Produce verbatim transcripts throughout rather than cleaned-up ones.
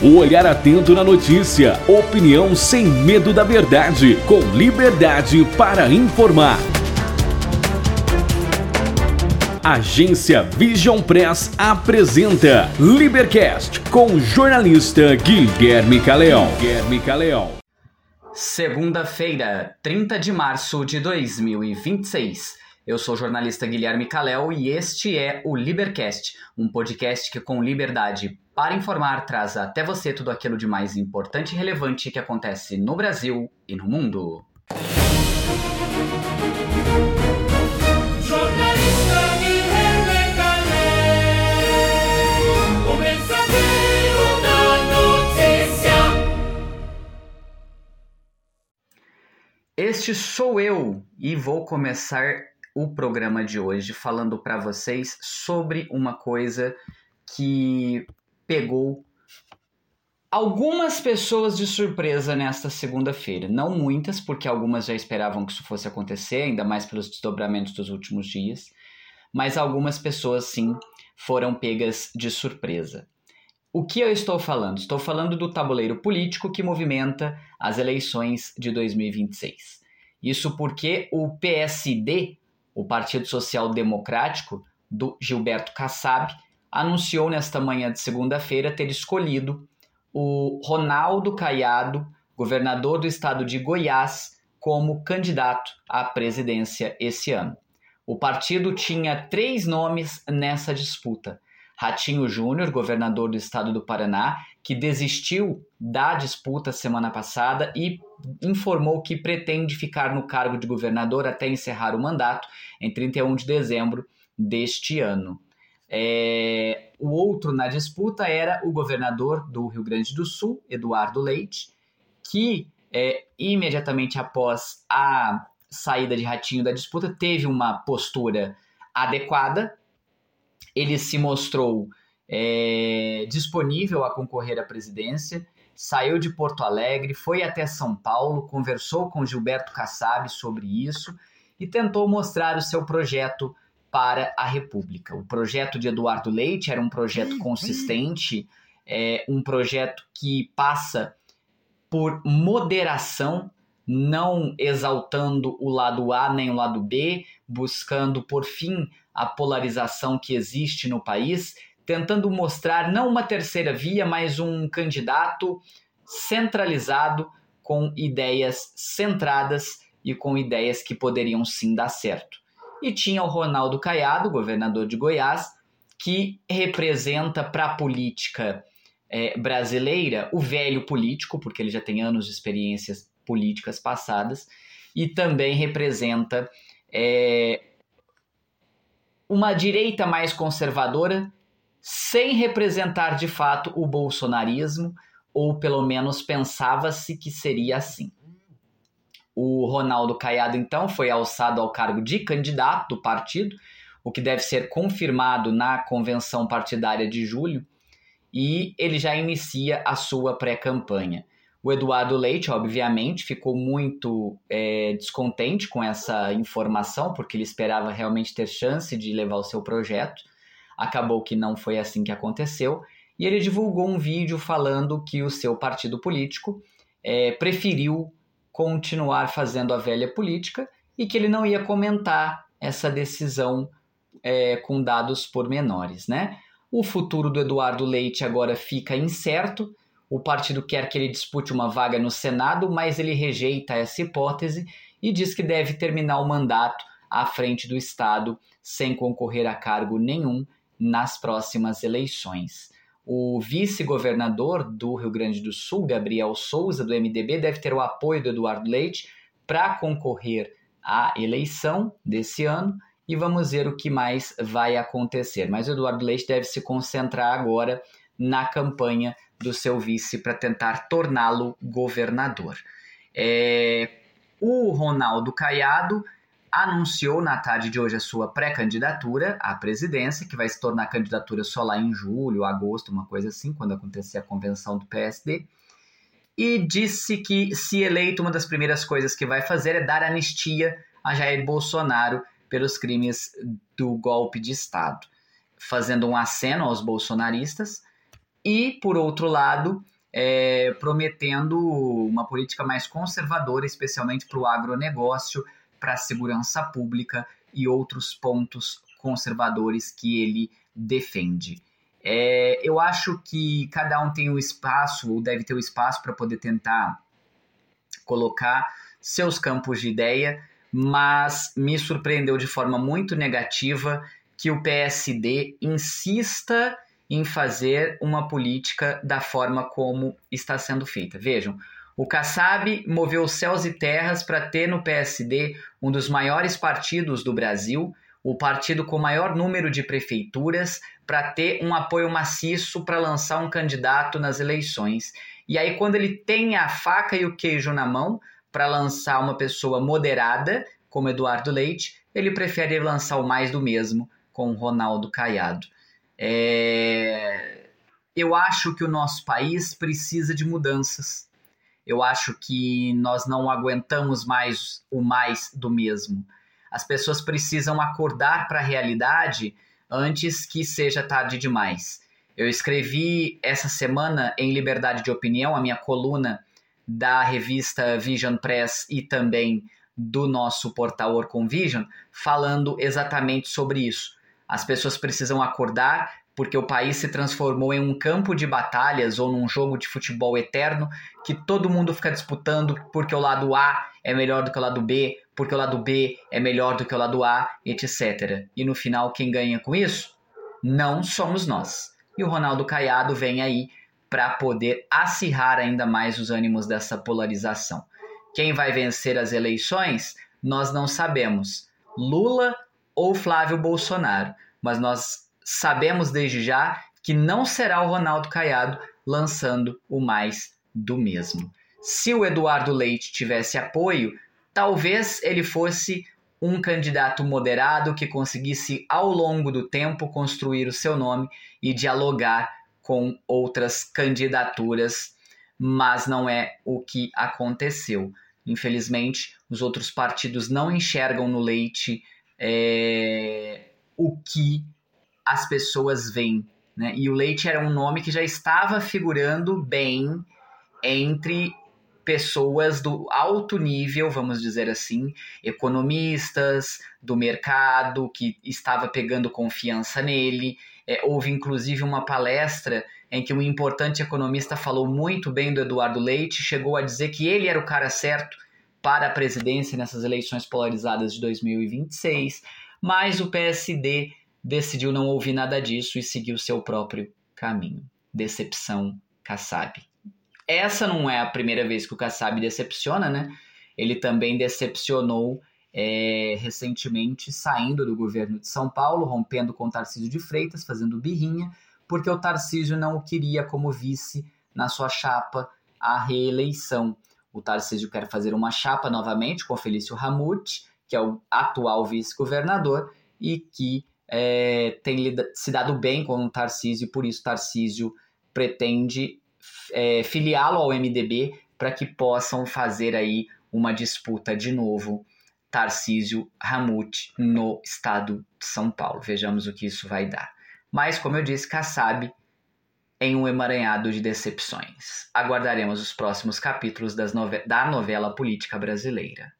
O olhar atento na notícia, opinião sem medo da verdade, com liberdade para informar. Agência Vision Press apresenta Libercast com o jornalista Guilherme Caleão. Guilherme Caleão. Segunda-feira, trinta de março de dois mil e vinte e seis. Eu sou o jornalista Guilherme Caleão e este é o Libercast, um podcast que com liberdade para informar traz até você tudo aquilo de mais importante e relevante que acontece no Brasil e no mundo. Jornalista Guilherme Caleão, o mensageiro da notícia. Este sou eu e vou começar o programa de hoje falando para vocês sobre uma coisa que pegou algumas pessoas de surpresa nesta segunda-feira. Não muitas, porque algumas já esperavam que isso fosse acontecer, ainda mais pelos desdobramentos dos últimos dias, mas algumas pessoas sim foram pegas de surpresa. O que eu estou falando? Estou falando do tabuleiro político que movimenta as eleições de dois mil e vinte e seis. Isso porque o P S D, o Partido Social Democrático, do Gilberto Kassab, anunciou nesta manhã de segunda-feira ter escolhido o Ronaldo Caiado, governador do estado de Goiás, como candidato à presidência esse ano. O partido tinha três nomes nessa disputa. Ratinho Júnior, governador do estado do Paraná, que desistiu da disputa semana passada e informou que pretende ficar no cargo de governador até encerrar o mandato em trinta e um de dezembro deste ano. É... O outro na disputa era o governador do Rio Grande do Sul, Eduardo Leite, que é, imediatamente após a saída de Ratinho da disputa teve uma postura adequada. Ele se mostrou é, disponível a concorrer à presidência, saiu de Porto Alegre, foi até São Paulo, conversou com Gilberto Kassab sobre isso e tentou mostrar o seu projeto para a República. O projeto de Eduardo Leite era um projeto consistente, é, um projeto que passa por moderação, não exaltando o lado A nem o lado B, buscando, por fim, a polarização que existe no país, tentando mostrar não uma terceira via, mas um candidato centralizado com ideias centradas e com ideias que poderiam sim dar certo. E tinha o Ronaldo Caiado, governador de Goiás, que representa para a política é, brasileira o velho político, porque ele já tem anos de experiências políticas passadas, e também representa é, uma direita mais conservadora, sem representar de fato o bolsonarismo, ou pelo menos pensava-se que seria assim. O Ronaldo Caiado, então, foi alçado ao cargo de candidato do partido, o que deve ser confirmado na convenção partidária de julho, e ele já inicia a sua pré-campanha. O Eduardo Leite, obviamente, ficou muito é, descontente com essa informação, porque ele esperava realmente ter chance de levar o seu projeto. Acabou que não foi assim que aconteceu, e ele divulgou um vídeo falando que o seu partido político é, preferiu continuar fazendo a velha política e que ele não ia comentar essa decisão é, com dados pormenores, né? O futuro do Eduardo Leite agora fica incerto. O partido quer que ele dispute uma vaga no Senado, mas ele rejeita essa hipótese e diz que deve terminar o mandato à frente do Estado sem concorrer a cargo nenhum nas próximas eleições. O vice-governador do Rio Grande do Sul, Gabriel Souza, do M D B, deve ter o apoio do Eduardo Leite para concorrer à eleição desse ano e vamos ver o que mais vai acontecer. Mas o Eduardo Leite deve se concentrar agora na campanha do seu vice para tentar torná-lo governador. É... O Ronaldo Caiado anunciou na tarde de hoje a sua pré-candidatura à presidência, que vai se tornar candidatura só lá em julho, agosto, uma coisa assim, quando acontecer a convenção do P S D, e disse que, se eleito, uma das primeiras coisas que vai fazer é dar anistia a Jair Bolsonaro pelos crimes do golpe de Estado, fazendo um aceno aos bolsonaristas. E, por outro lado, é, prometendo uma política mais conservadora, especialmente para o agronegócio, para a segurança pública e outros pontos conservadores que ele defende. É, eu acho que cada um tem o espaço, ou deve ter o espaço para poder tentar colocar seus campos de ideia, mas me surpreendeu de forma muito negativa que o P S D insista em fazer uma política da forma como está sendo feita. Vejam, o Kassab moveu céus e terras para ter no P S D um dos maiores partidos do Brasil, o partido com o maior número de prefeituras, para ter um apoio maciço para lançar um candidato nas eleições. E aí, quando ele tem a faca e o queijo na mão para lançar uma pessoa moderada, como Eduardo Leite, ele prefere lançar o mais do mesmo, com Ronaldo Caiado. É... Eu acho que o nosso país precisa de mudanças. Eu acho que nós não aguentamos mais o mais do mesmo. As pessoas precisam acordar para a realidade antes que seja tarde demais. Eu escrevi essa semana em Liberdade de Opinião, a minha coluna da revista Vision Press e também do nosso portal Orcon Vision, falando exatamente sobre isso. As pessoas precisam acordar porque o país se transformou em um campo de batalhas ou num jogo de futebol eterno que todo mundo fica disputando porque o lado A é melhor do que o lado B, porque o lado B é melhor do que o lado A, etcétera. E no final, quem ganha com isso? Não somos nós. E o Ronaldo Caiado vem aí para poder acirrar ainda mais os ânimos dessa polarização. Quem vai vencer as eleições? Nós não sabemos. Lula ou Flávio Bolsonaro. Mas nós sabemos desde já que não será o Ronaldo Caiado lançando o mais do mesmo. Se o Eduardo Leite tivesse apoio, talvez ele fosse um candidato moderado que conseguisse, ao longo do tempo, construir o seu nome e dialogar com outras candidaturas, mas não é o que aconteceu. Infelizmente, os outros partidos não enxergam no Leite é, o que as pessoas veem, né? E o Leite era um nome que já estava figurando bem entre pessoas do alto nível, vamos dizer assim, economistas do mercado, que estava pegando confiança nele. É, houve inclusive uma palestra em que um importante economista falou muito bem do Eduardo Leite, chegou a dizer que ele era o cara certo para a presidência nessas eleições polarizadas de dois mil e vinte e seis, mas o P S D decidiu não ouvir nada disso e seguiu seu próprio caminho. Decepção, Kassab. Essa não é a primeira vez que o Kassab decepciona, né? Ele também decepcionou é, recentemente saindo do governo de São Paulo, rompendo com o Tarcísio de Freitas, fazendo birrinha, porque o Tarcísio não o queria como vice na sua chapa à reeleição. O Tarcísio quer fazer uma chapa novamente com o Felício Ramute, que é o atual vice-governador, e que é, tem se dado bem com o Tarcísio, e por isso Tarcísio pretende É, filiá-lo ao M D B para que possam fazer aí uma disputa de novo, Tarcísio Ramute no estado de São Paulo. Vejamos o que isso vai dar. Mas, como eu disse, Kassab em um emaranhado de decepções. Aguardaremos os próximos capítulos das nove- da novela política brasileira.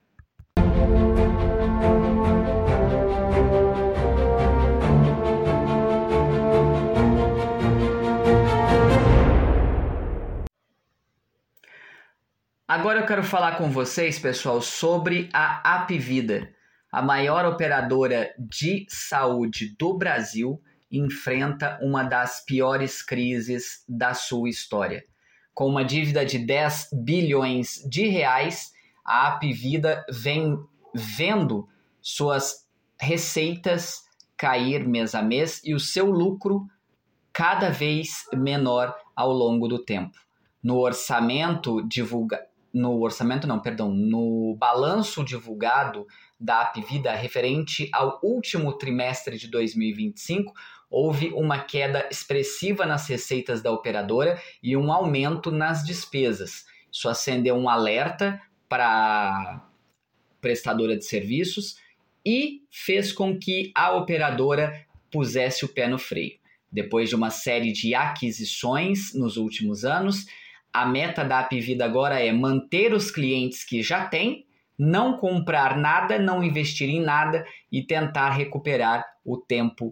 Agora eu quero falar com vocês, pessoal, sobre a Apvida. A maior operadora de saúde do Brasil enfrenta uma das piores crises da sua história. Com uma dívida de dez bilhões de reais, a Apvida vem vendo suas receitas cair mês a mês e o seu lucro cada vez menor ao longo do tempo. No orçamento divulgado, no orçamento não, perdão, no balanço divulgado da Apvida referente ao último trimestre de dois mil e vinte e cinco, houve uma queda expressiva nas receitas da operadora e um aumento nas despesas. Isso acendeu um alerta para a prestadora de serviços e fez com que a operadora pusesse o pé no freio. Depois de uma série de aquisições nos últimos anos, A meta da Apvida agora é manter os clientes que já tem, não comprar nada, não investir em nada e tentar recuperar o tempo,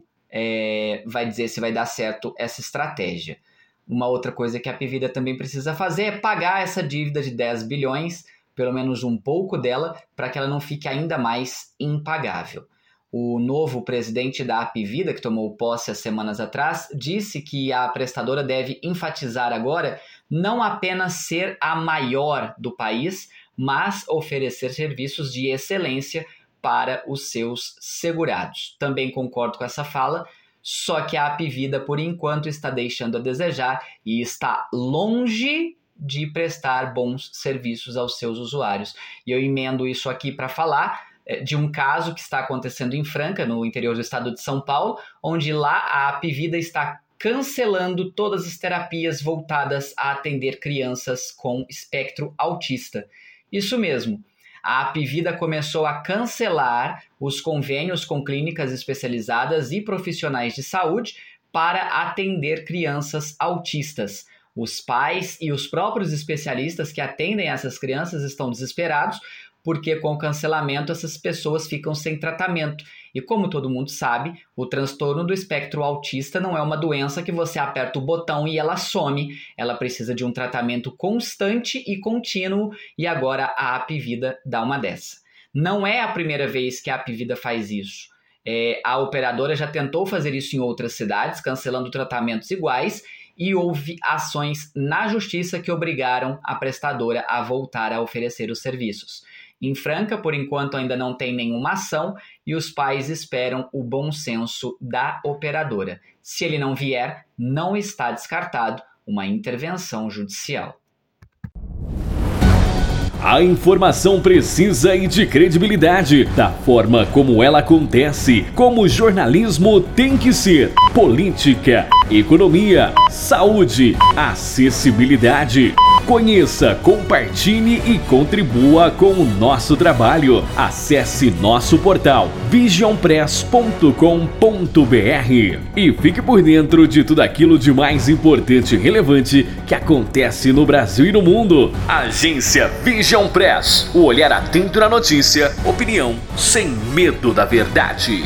é, vai dizer se vai dar certo essa estratégia. Uma outra coisa que a Apvida também precisa fazer é pagar essa dívida de dez bilhões, pelo menos um pouco dela, para que ela não fique ainda mais impagável. O novo presidente da Apvida, que tomou posse há semanas atrás, disse que a prestadora deve enfatizar agora não apenas ser a maior do país, mas oferecer serviços de excelência para os seus segurados. Também concordo com essa fala, só que a Apvida, por enquanto, está deixando a desejar e está longe de prestar bons serviços aos seus usuários. E eu emendo isso aqui para falar de um caso que está acontecendo em Franca, no interior do estado de São Paulo, onde lá a Apvida está cancelando todas as terapias voltadas a atender crianças com espectro autista. Isso mesmo, a Apvida começou a cancelar os convênios com clínicas especializadas e profissionais de saúde para atender crianças autistas. Os pais e os próprios especialistas que atendem essas crianças estão desesperados, porque com o cancelamento essas pessoas ficam sem tratamento. E como todo mundo sabe, o transtorno do espectro autista não é uma doença que você aperta o botão e ela some. Ela precisa de um tratamento constante e contínuo, e agora a Apvida dá uma dessa. Não é a primeira vez que a Apvida faz isso. É, a operadora já tentou fazer isso em outras cidades, cancelando tratamentos iguais, e houve ações na justiça que obrigaram a prestadora a voltar a oferecer os serviços. Em Franca, por enquanto, ainda não tem nenhuma ação e os pais esperam o bom senso da operadora. Se ele não vier, não está descartado uma intervenção judicial. A informação precisa e de credibilidade, da forma como ela acontece, como o jornalismo tem que ser. Política, economia, saúde, acessibilidade. Conheça, compartilhe e contribua com o nosso trabalho. Acesse nosso portal vision press ponto com ponto b r e fique por dentro de tudo aquilo de mais importante e relevante que acontece no Brasil e no mundo. Agência Vision Press, o olhar atento na notícia, opinião sem medo da verdade.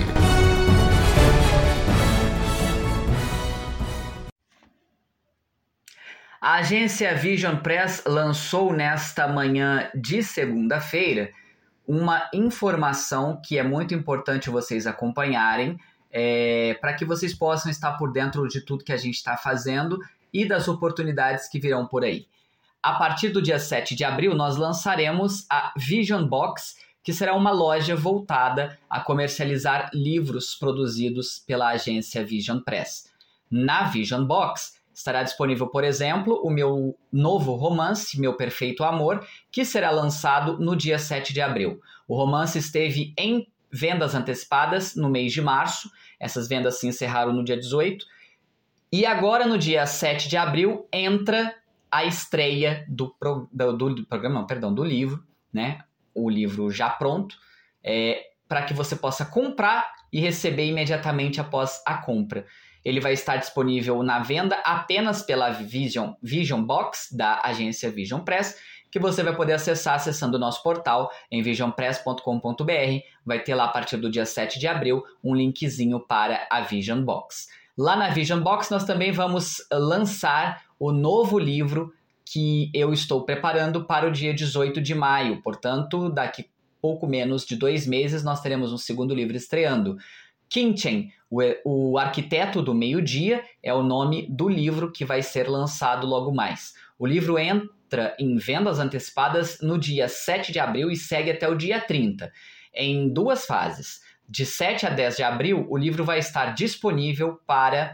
A agência Vision Press lançou nesta manhã de segunda-feira uma informação que é muito importante vocês acompanharem, é, para que vocês possam estar por dentro de tudo que a gente está fazendo e das oportunidades que virão por aí. A partir do dia sete de abril, nós lançaremos a Vision Box, que será uma loja voltada a comercializar livros produzidos pela agência Vision Press. Na Vision Box, estará disponível, por exemplo, o meu novo romance, Meu Perfeito Amor, que será lançado no dia sete de abril. O romance esteve em vendas antecipadas no mês de março, essas vendas se encerraram no dia dezoito, e agora no dia sete de abril entra a estreia do, pro, do, do programa, não, perdão, do livro, né? O livro já pronto, é, para que você possa comprar e receber imediatamente após a compra. Ele vai estar disponível na venda apenas pela Vision, Vision Box da agência Vision Press, que você vai poder acessar acessando o nosso portal em vision press ponto com ponto b r. Vai ter lá a partir do dia sete de abril um linkzinho para a Vision Box. Lá na Vision Box nós também vamos lançar o novo livro que eu estou preparando para o dia dezoito de maio. Portanto, daqui pouco menos de dois meses nós teremos um segundo livro estreando. Kim-Chen, o, o Arquiteto do Meio-Dia, é o nome do livro que vai ser lançado logo mais. O livro entra em vendas antecipadas no dia sete de abril e segue até o dia trinta, em duas fases. De sete a dez de abril, o livro vai estar disponível para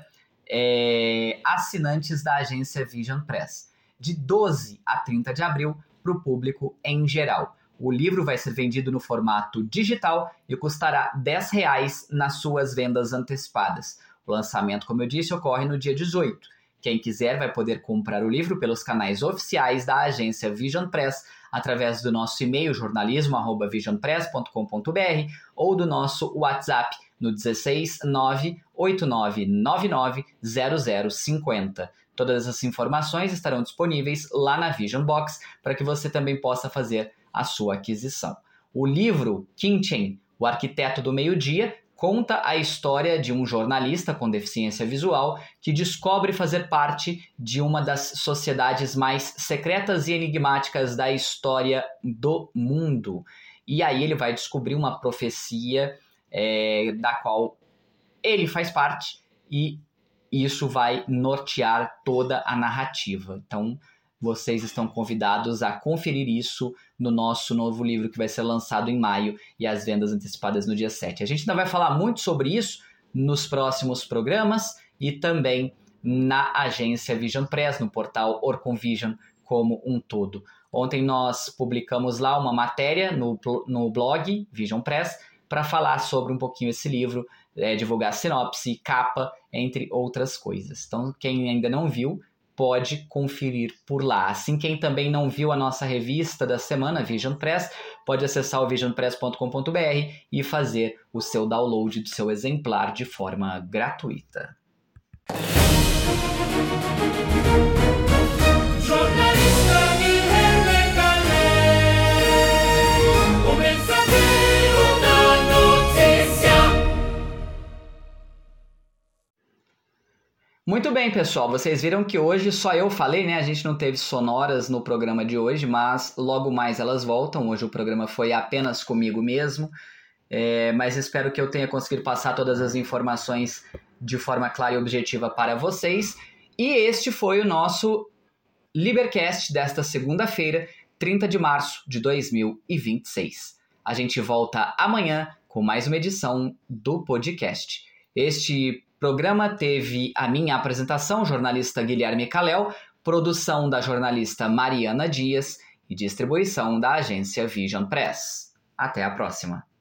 é, assinantes da agência Vision Press. De doze a trinta de abril, para o público em geral. O livro vai ser vendido no formato digital e custará dez reais nas suas vendas antecipadas. O lançamento, como eu disse, ocorre no dia dezoito. Quem quiser vai poder comprar o livro pelos canais oficiais da agência Vision Press, através do nosso e-mail jornalismo arroba vision press ponto com ponto b r ou do nosso WhatsApp no dezesseis nove oito nove nove nove zero zero cinco zero. Todas as informações estarão disponíveis lá na Vision Box para que você também possa fazer a sua aquisição. O livro Quinchen, o Arquiteto do Meio-Dia, conta a história de um jornalista com deficiência visual que descobre fazer parte de uma das sociedades mais secretas e enigmáticas da história do mundo. E aí ele vai descobrir uma profecia é, da qual ele faz parte e isso vai nortear toda a narrativa. Então, vocês estão convidados a conferir isso no nosso novo livro que vai ser lançado em maio e as vendas antecipadas no dia sete. A gente ainda vai falar muito sobre isso nos próximos programas e também na agência Vision Press, no portal Orcon Vision como um todo. Ontem nós publicamos lá uma matéria no, no blog Vision Press para falar sobre um pouquinho esse livro, é, divulgar sinopse, capa, entre outras coisas. Então, quem ainda não viu, pode conferir por lá. Assim, quem também não viu a nossa revista da semana, Vision Press, pode acessar o vision press ponto com ponto b r e fazer o seu download do seu exemplar de forma gratuita. Jornalista Guilherme Calé, o mensageiro da notícia. Muito bem, pessoal, vocês viram que hoje só eu falei, né? A gente não teve sonoras no programa de hoje, mas logo mais elas voltam. Hoje o programa foi apenas comigo mesmo, é, mas espero que eu tenha conseguido passar todas as informações de forma clara e objetiva para vocês. E este foi o nosso Libercast desta segunda-feira, trinta de março de dois mil e vinte e seis. A gente volta amanhã com mais uma edição do podcast. Este programa teve a minha apresentação, jornalista Guilherme Calel, produção da jornalista Mariana Dias e distribuição da agência Vision Press. Até a próxima!